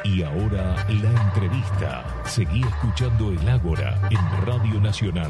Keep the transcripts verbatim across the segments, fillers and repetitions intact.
Y ahora la entrevista. Seguí escuchando el Ágora en Radio Nacional.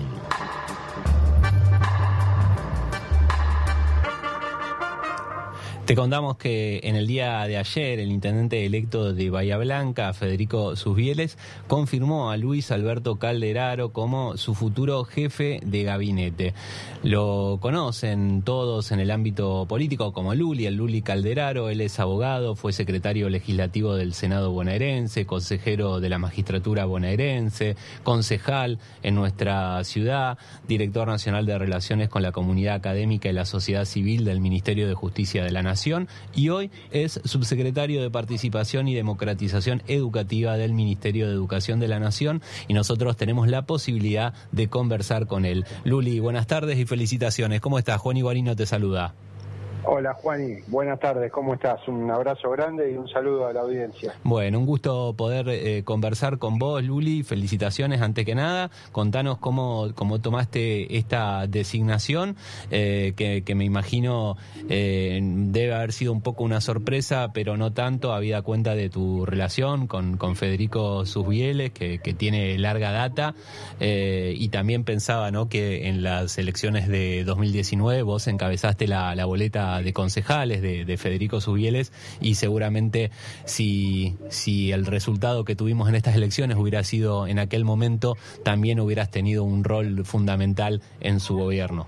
Te contamos que en el día de ayer el intendente electo de Bahía Blanca, Federico Susbieles, confirmó a Luis Alberto Calderaro como su futuro jefe de gabinete. Lo conocen todos en el ámbito político como Luli, el Luli Calderaro. Él es abogado, fue secretario legislativo del Senado bonaerense, consejero de la magistratura bonaerense, concejal en nuestra ciudad, director nacional de Relaciones con la Comunidad Académica y la Sociedad Civil del Ministerio de Justicia de la Nación. Y hoy es subsecretario de Participación y Democratización Educativa del Ministerio de Educación de la Nación, y nosotros tenemos la posibilidad de conversar con él. Luli, buenas tardes y felicitaciones. ¿Cómo estás? Juan Iguarino te saluda. Hola Juani, buenas tardes, ¿cómo estás? Un abrazo grande y un saludo a la audiencia. Bueno, un gusto poder eh, conversar con vos, Luli, felicitaciones antes que nada. Contanos cómo, cómo tomaste esta designación, eh, que, que me imagino eh, debe haber sido un poco una sorpresa, pero no tanto, habida cuenta de tu relación con, con Federico Susbieles, que, que tiene larga data, eh, y también pensaba, ¿no?, que en las elecciones de dos mil diecinueve vos encabezaste la, la boleta de concejales de, de Federico Susbieles, y seguramente si, si el resultado que tuvimos en estas elecciones hubiera sido en aquel momento, también hubieras tenido un rol fundamental en su gobierno.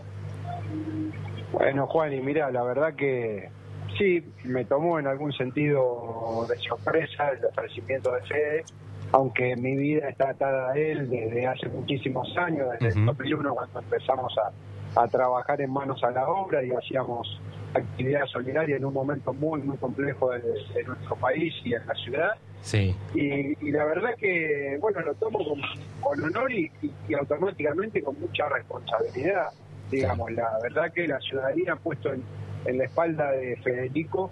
Bueno, Juan, y mira, la verdad que sí, me tomó en algún sentido de sorpresa el ofrecimiento de Fede, aunque mi vida está atada a él desde hace muchísimos años, desde uh-huh. el dos mil uno, cuando empezamos a, a trabajar en manos a la obra y hacíamos actividad solidaria en un momento muy muy complejo de, de nuestro país y en la ciudad. Sí. Y, y la verdad que, bueno, lo tomo con, con honor y, y, y automáticamente con mucha responsabilidad. Digamos, sí. La verdad que la ciudadanía ha puesto en, en la espalda de Federico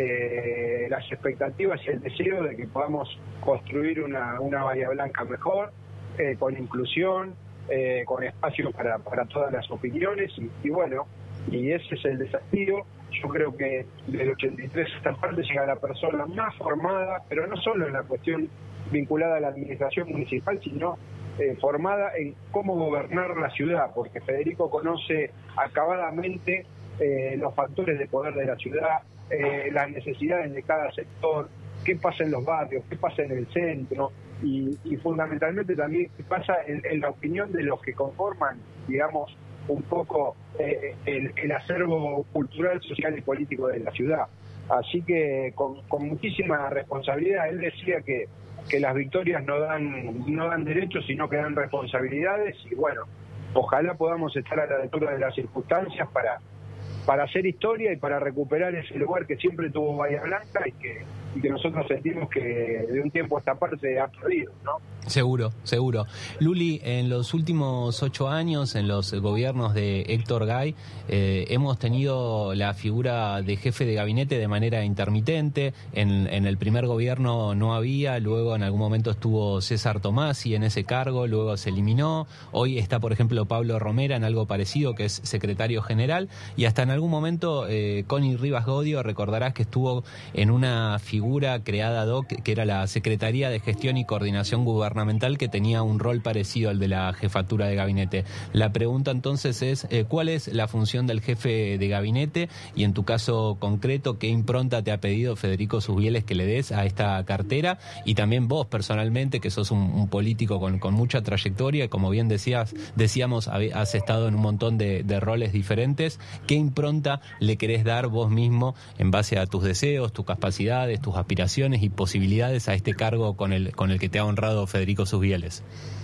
eh, las expectativas y el deseo de que podamos construir una, una Bahía Blanca mejor, eh, con inclusión, eh, con espacio para, para todas las opiniones y, y bueno, y ese es el desafío. Yo creo que del ochenta y tres a esta parte llega la persona más formada, pero no solo en la cuestión vinculada a la administración municipal, sino eh, formada en cómo gobernar la ciudad, porque Federico conoce acabadamente eh, los factores de poder de la ciudad, eh, las necesidades de cada sector, qué pasa en los barrios, qué pasa en el centro, y, y fundamentalmente también qué pasa en, en la opinión de los que conforman, digamos, un poco eh, el, el acervo cultural, social y político de la ciudad. Así que con, con muchísima responsabilidad. Él decía que, que las victorias no dan, no dan derechos, sino que dan responsabilidades, y bueno, ojalá podamos estar a la altura de las circunstancias para, para hacer historia y para recuperar ese lugar que siempre tuvo Bahía Blanca y que, y que nosotros sentimos que de un tiempo a esta parte ha perdido, ¿no? Seguro, seguro. Luli, en los últimos ocho años, en los gobiernos de Héctor Gay, eh, hemos tenido la figura de jefe de gabinete de manera intermitente. En, en el primer gobierno no había, luego en algún momento estuvo César Tomasi en ese cargo, luego se eliminó. Hoy está, por ejemplo, Pablo Romera en algo parecido, que es secretario general, y hasta en algún momento eh, Connie Rivas Godio, recordarás que estuvo en una figura creada ad hoc, que era la Secretaría de Gestión y Coordinación Gubernamental, que tenía un rol parecido al de la jefatura de gabinete. La pregunta entonces es, eh, ¿cuál es la función del jefe de gabinete? Y en tu caso concreto, ¿qué impronta te ha pedido Federico Susbieles que le des a esta cartera? Y también vos personalmente, que sos un, un político con, con mucha trayectoria, como bien decías, decíamos, has estado en un montón de, de roles diferentes. ¿Qué impronta le querés dar vos mismo en base a tus deseos, tus capacidades, tus aspiraciones y posibilidades a este cargo con el, con el que te ha honrado Federico Susbieles?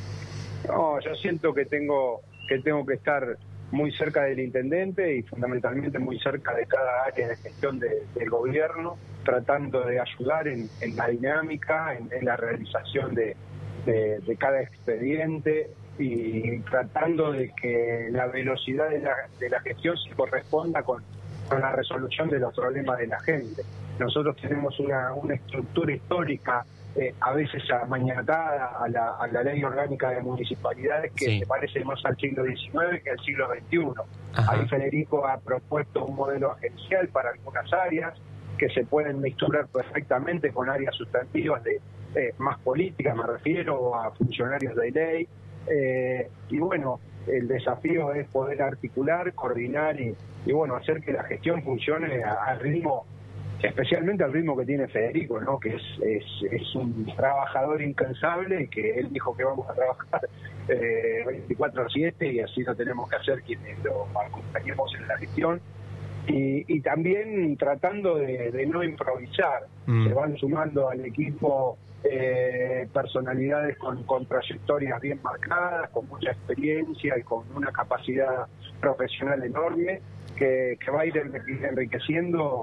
No, yo siento que tengo que tengo que estar muy cerca del intendente y fundamentalmente muy cerca de cada área de gestión de, del gobierno, tratando de ayudar en, en la dinámica, en, en la realización de, de, de cada expediente y tratando de que la velocidad de la, de la gestión se corresponda con, con la resolución de los problemas de la gente. Nosotros tenemos una, una estructura histórica Eh, a veces amañatada a la, a la ley orgánica de municipalidades que sí. se parece más al siglo diecinueve que al siglo veintiuno. Ajá. Ahí Federico ha propuesto un modelo agencial para algunas áreas que se pueden mixturar perfectamente con áreas sustantivas de, eh, más política, me refiero a funcionarios de ley, eh, y bueno, el desafío es poder articular, coordinar y, y bueno, hacer que la gestión funcione al ritmo, especialmente al ritmo que tiene Federico, ¿no? Que es, es, es un trabajador incansable y que él dijo que vamos a trabajar eh, veinticuatro siete y así lo tenemos que hacer quienes lo acompañemos en la gestión. Y, y también tratando de, de no improvisar, mm. se van sumando al equipo eh, personalidades con, con trayectorias bien marcadas, con mucha experiencia y con una capacidad profesional enorme que, que va a ir enriqueciendo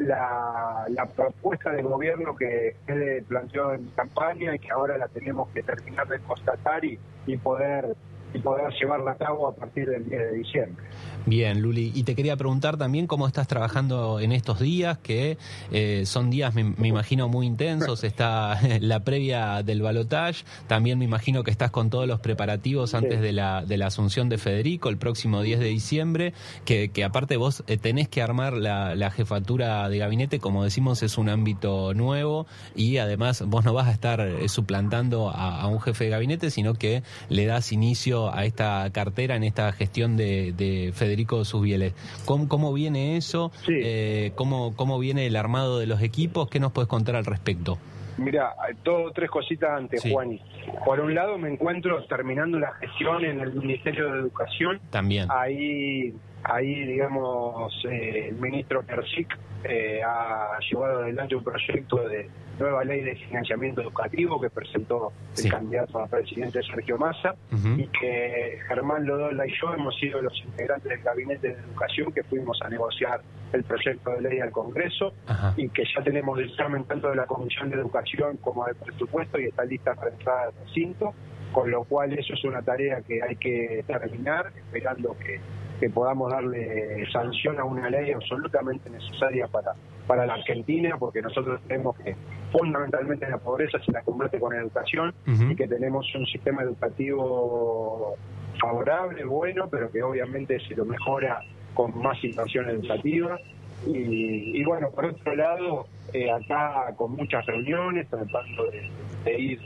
la, la propuesta de gobierno que él planteó en campaña y que ahora la tenemos que terminar de constatar y, y poder y poder llevarla a cabo a partir del diez de diciembre. Bien, Luli, y te quería preguntar también cómo estás trabajando en estos días, que eh, son días, me, me imagino, muy intensos. Está la previa del balotaje, también me imagino que estás con todos los preparativos antes sí. de la de la asunción de Federico el próximo diez de diciembre, que, que aparte vos eh, tenés que armar la, la jefatura de gabinete, como decimos, es un ámbito nuevo y además vos no vas a estar eh, suplantando a, a un jefe de gabinete, sino que le das inicio a esta cartera en esta gestión de, de Federico Susbieles. ¿Cómo, cómo viene eso? Sí. Eh, ¿cómo, ¿Cómo viene el armado de los equipos? ¿Qué nos puedes contar al respecto? Mira, todo tres cositas antes, sí. Juani. Por un lado, me encuentro terminando la gestión en el Ministerio de Educación. También. Ahí, ahí digamos, eh, el ministro Persic eh, ha llevado adelante un proyecto de nueva ley de financiamiento educativo que presentó el sí. candidato a presidente Sergio Massa, uh-huh. y que Germán Lodola y yo hemos sido los integrantes del Gabinete de Educación que fuimos a negociar el proyecto de ley al Congreso, uh-huh. y que ya tenemos el examen tanto de la Comisión de Educación como del presupuesto y está lista para entrar al recinto, con lo cual eso es una tarea que hay que terminar, esperando que, que podamos darle sanción a una ley absolutamente necesaria para, para la Argentina, porque nosotros tenemos que fundamentalmente la pobreza se la combate con educación, uh-huh. y que tenemos un sistema educativo favorable, bueno, pero que obviamente se lo mejora con más inversión educativa. Y, y bueno, por otro lado, eh, acá con muchas reuniones, tratando de, de ir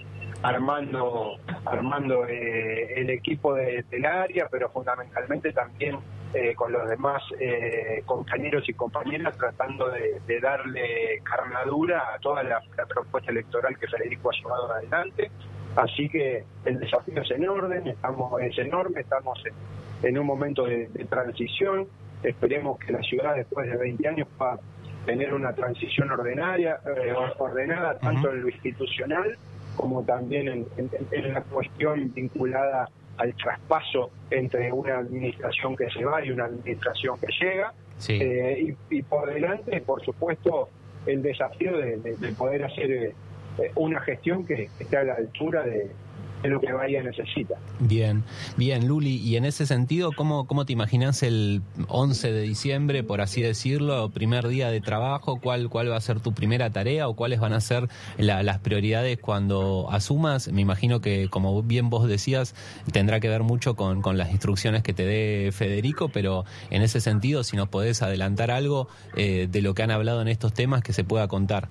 armando armando eh, el equipo de, del área, pero fundamentalmente también eh, con los demás eh, compañeros y compañeras, tratando de, de darle carnadura a toda la, la propuesta electoral que Federico ha llevado adelante. Así que el desafío es enorme, estamos, es enorme, estamos en, en un momento de, de transición. Esperemos que la ciudad después de veinte años pueda tener una transición ordinaria, eh, ordenada tanto uh-huh. en lo institucional como también en, en, en la cuestión vinculada al traspaso entre una administración que se va y una administración que llega. Sí. Eh, y, y por delante, por supuesto, el desafío de, de, de poder hacer eh, una gestión que esté a la altura de, de lo que Bahía necesita. Bien, bien, Luli, y en ese sentido, ¿cómo, cómo te imaginas el once de diciembre, por así decirlo, primer día de trabajo? ¿Cuál, cuál va a ser tu primera tarea o cuáles van a ser la, las prioridades cuando asumas? Me imagino que, como bien vos decías, tendrá que ver mucho con, con las instrucciones que te dé Federico, pero en ese sentido, si nos podés adelantar algo eh, de lo que han hablado en estos temas que se pueda contar.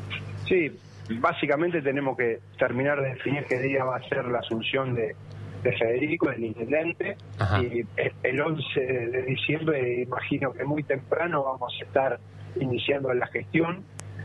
Sí. Básicamente tenemos que terminar de definir qué día va a ser la asunción de, de Federico, del intendente. Ajá. Y el once de diciembre, imagino que muy temprano vamos a estar iniciando la gestión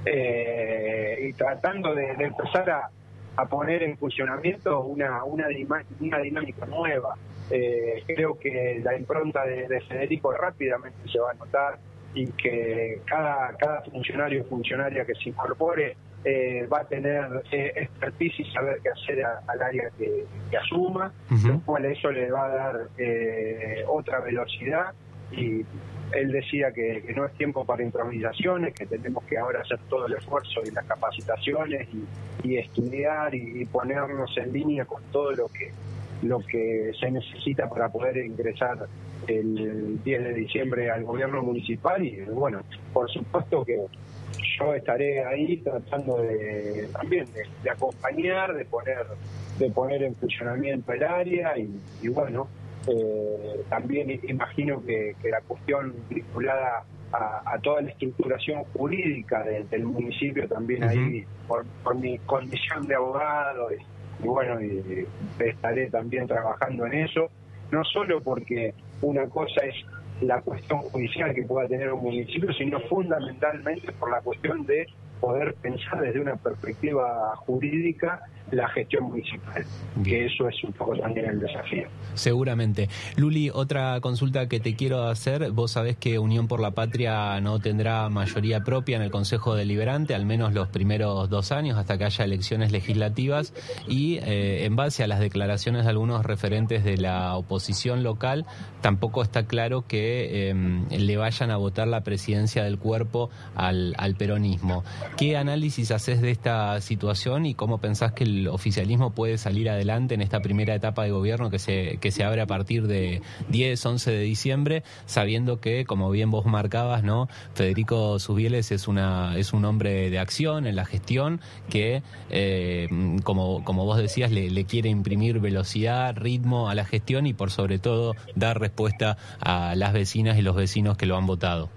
eh, y tratando de, de empezar a, a poner en funcionamiento una, una, una dinámica nueva. Eh, creo que la impronta de, de Federico rápidamente se va a notar y que cada, cada funcionario o funcionaria que se incorpore Eh, va a tener eh, expertise y saber qué hacer a, al área que, que asuma, uh-huh. lo cual eso le va a dar eh, otra velocidad. Y él decía que, que no es tiempo para improvisaciones, que tenemos que ahora hacer todo el esfuerzo y las capacitaciones y, y estudiar y, y ponernos en línea con todo lo que lo que se necesita para poder ingresar el diez de diciembre al gobierno municipal. Y bueno, por supuesto que yo estaré ahí tratando de también de, de acompañar, de poner de poner en funcionamiento el área y, y bueno, eh, también imagino que, que la cuestión vinculada a, a toda la estructuración jurídica de, del municipio también. Uh-huh. Ahí por, por mi condición de abogado y, y bueno, y, y estaré también trabajando en eso, no solo porque una cosa es la cuestión judicial que pueda tener un municipio, sino fundamentalmente por la cuestión de poder pensar desde una perspectiva jurídica la gestión municipal. Bien. Que eso es un poco también el desafío. Seguramente. Luli, otra consulta que te quiero hacer. Vos sabés que Unión por la Patria no tendrá mayoría propia en el Consejo Deliberante, al menos los primeros dos años, hasta que haya elecciones legislativas, y eh, en base a las declaraciones de algunos referentes de la oposición local, tampoco está claro que eh, le vayan a votar la presidencia del cuerpo al, al peronismo. ¿Qué análisis haces de esta situación y cómo pensás que el oficialismo puede salir adelante en esta primera etapa de gobierno que se que se abre a partir de diez, once de diciembre, sabiendo que, como bien vos marcabas, ¿no?, Federico Susbieles es una es un hombre de acción en la gestión que, eh, como como vos decías, le, le quiere imprimir velocidad, ritmo a la gestión y, por sobre todo, dar respuesta a las vecinas y los vecinos que lo han votado?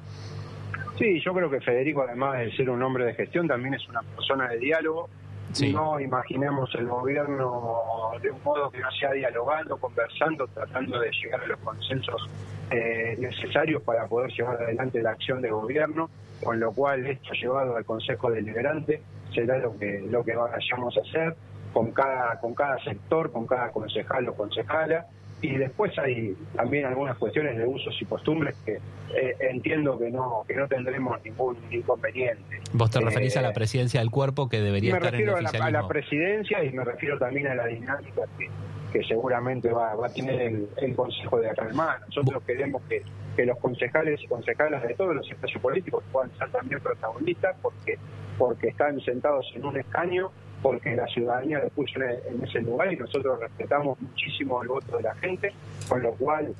Sí, yo creo que Federico, además de ser un hombre de gestión, también es una persona de diálogo. Sí. No imaginemos el gobierno de un modo que no sea dialogando, conversando, tratando de llegar a los consensos eh, necesarios para poder llevar adelante la acción de gobierno, con lo cual esto llevado al Consejo Deliberante será lo que lo que vayamos a hacer con cada con cada sector, con cada concejal o concejala. Y después hay también algunas cuestiones de usos y costumbres que eh, entiendo que no que no tendremos ningún inconveniente. ¿Vos te referís eh, a la presidencia del cuerpo que debería estar en el oficialismo? Me refiero a la presidencia y me refiero también a la dinámica que, que seguramente va, va a tener el, el Consejo de acá en mano. Nosotros queremos que, que los concejales y concejalas de todos los espacios políticos puedan ser también protagonistas porque, porque están sentados en un escaño, porque la ciudadanía lo puso en ese lugar y nosotros respetamos muchísimo el voto de la gente, con lo cual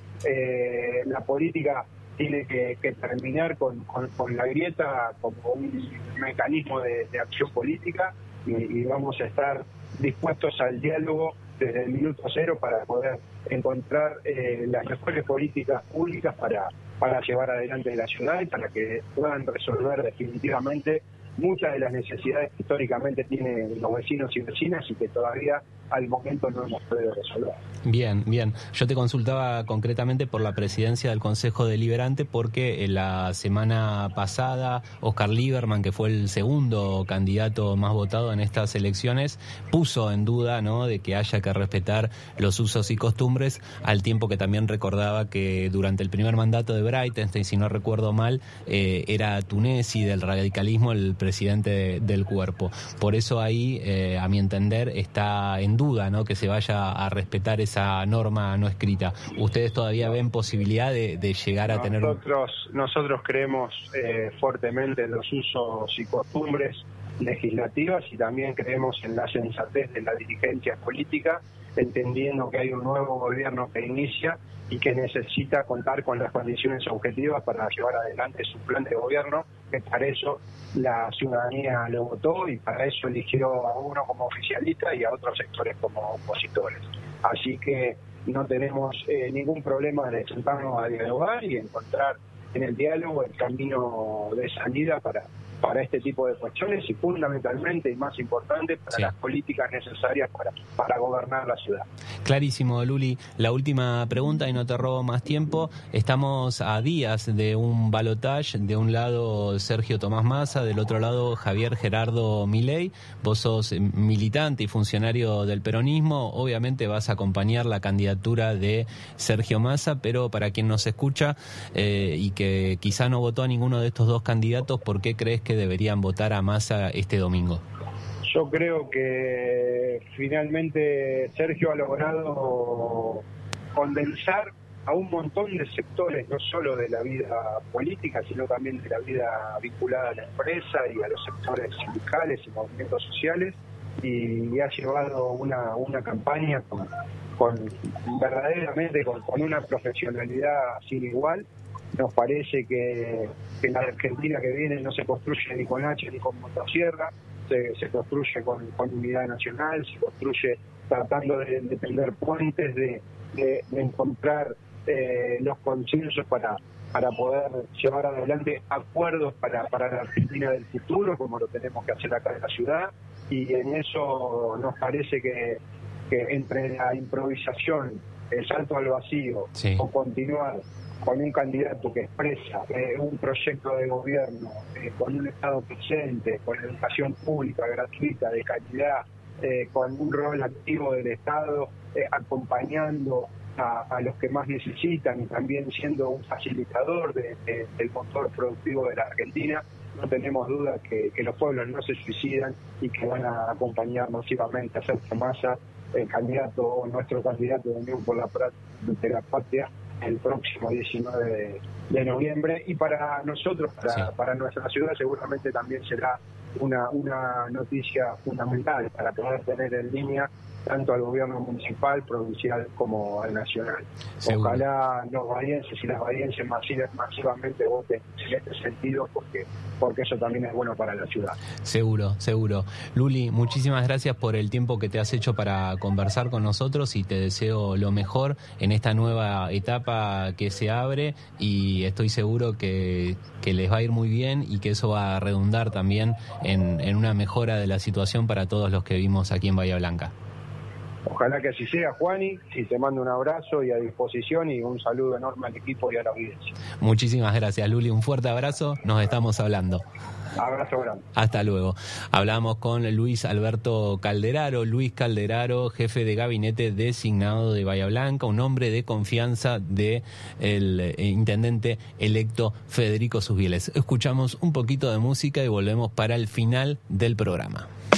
eh, la política tiene que, que terminar con, con, con la grieta como un mecanismo de, de acción política y, y vamos a estar dispuestos al diálogo desde el minuto cero para poder encontrar eh, las mejores políticas públicas para, para llevar adelante la ciudad y para que puedan resolver definitivamente muchas de las necesidades que históricamente tienen los vecinos y vecinas y que todavía al momento no hemos podido resolver. Bien, bien. Yo te consultaba concretamente por la presidencia del Consejo Deliberante porque en la semana pasada Oscar Lieberman, que fue el segundo candidato más votado en estas elecciones, puso en duda, ¿no?, de que haya que respetar los usos y costumbres, al tiempo que también recordaba que durante el primer mandato de Breitenstein, si no recuerdo mal, eh, era Tunesi del radicalismo el presidente de, del cuerpo. Por eso ahí, eh, a mi entender, está en duda, ¿no?, que se vaya a respetar esa norma no escrita. ¿Ustedes todavía ven posibilidad de, de llegar a tener...? Nosotros, nosotros creemos eh, fuertemente en los usos y costumbres legislativas y también creemos en la sensatez de la dirigencia política, entendiendo que hay un nuevo gobierno que inicia y que necesita contar con las condiciones objetivas para llevar adelante su plan de gobierno, que para eso la ciudadanía lo votó y para eso eligió a uno como oficialista y a otros sectores como opositores. Así que no tenemos eh, ningún problema de sentarnos a dialogar y encontrar en el diálogo el camino de salida para para este tipo de cuestiones y fundamentalmente y más importante para sí. las políticas necesarias para, para gobernar la ciudad. Clarísimo, Luli. La última pregunta y no te robo más tiempo. Estamos a días de un balotaje, de un lado Sergio Tomás Massa, del otro lado Javier Gerardo Milei. Vos sos militante y funcionario del peronismo, obviamente vas a acompañar la candidatura de Sergio Massa, pero para quien nos escucha eh, y que quizá no votó a ninguno de estos dos candidatos, ¿por qué crees que deberían votar a Massa este domingo? Yo creo que finalmente Sergio ha logrado condensar a un montón de sectores, no solo de la vida política, sino también de la vida vinculada a la empresa y a los sectores sindicales y movimientos sociales, y ha llevado una, una campaña con, con verdaderamente con, con una profesionalidad sin igual. Nos parece que, que la Argentina que viene no se construye ni con hacha ni con motosierra, se, se construye con, con unidad nacional, se construye tratando de, de tender puentes, de, de, de encontrar eh, los consensos para, para poder llevar adelante acuerdos para, para la Argentina del futuro, como lo tenemos que hacer acá en la ciudad, y en eso nos parece que, que entre la improvisación, el salto al vacío, sí, o continuar con un candidato que expresa eh, un proyecto de gobierno, eh, con un Estado presente, con educación pública gratuita, de calidad, eh, con un rol activo del Estado, eh, acompañando a, a los que más necesitan y también siendo un facilitador de, de, del motor productivo de la Argentina, no tenemos duda que, que los pueblos no se suicidan y que van a acompañar masivamente a Sergio Massa, el candidato, nuestro candidato de Unión por la, de la Patria, el próximo diecinueve de, de noviembre. Y para nosotros, para, sí, para nuestra ciudad, seguramente también será una, una noticia fundamental para poder tener en línea tanto al gobierno municipal, provincial como al nacional. Seguro. Ojalá los bahienses y las bahienses masivamente voten en este sentido, porque porque eso también es bueno para la ciudad. Seguro, seguro. Luli, muchísimas gracias por el tiempo que te has hecho para conversar con nosotros y te deseo lo mejor en esta nueva etapa que se abre, y estoy seguro que, que les va a ir muy bien y que eso va a redundar también en, en una mejora de la situación para todos los que vivimos aquí en Bahía Blanca. Ojalá que así sea, Juani, y te mando un abrazo y a disposición, y un saludo enorme al equipo y a la audiencia. Muchísimas gracias, Luli, un fuerte abrazo, nos estamos hablando. Abrazo grande. Hasta luego. Hablamos con Luis Alberto Calderaro, Luis Calderaro, jefe de gabinete designado de Bahía Blanca, un hombre de confianza del intendente electo Federico Susbieles. Escuchamos un poquito de música y volvemos para el final del programa.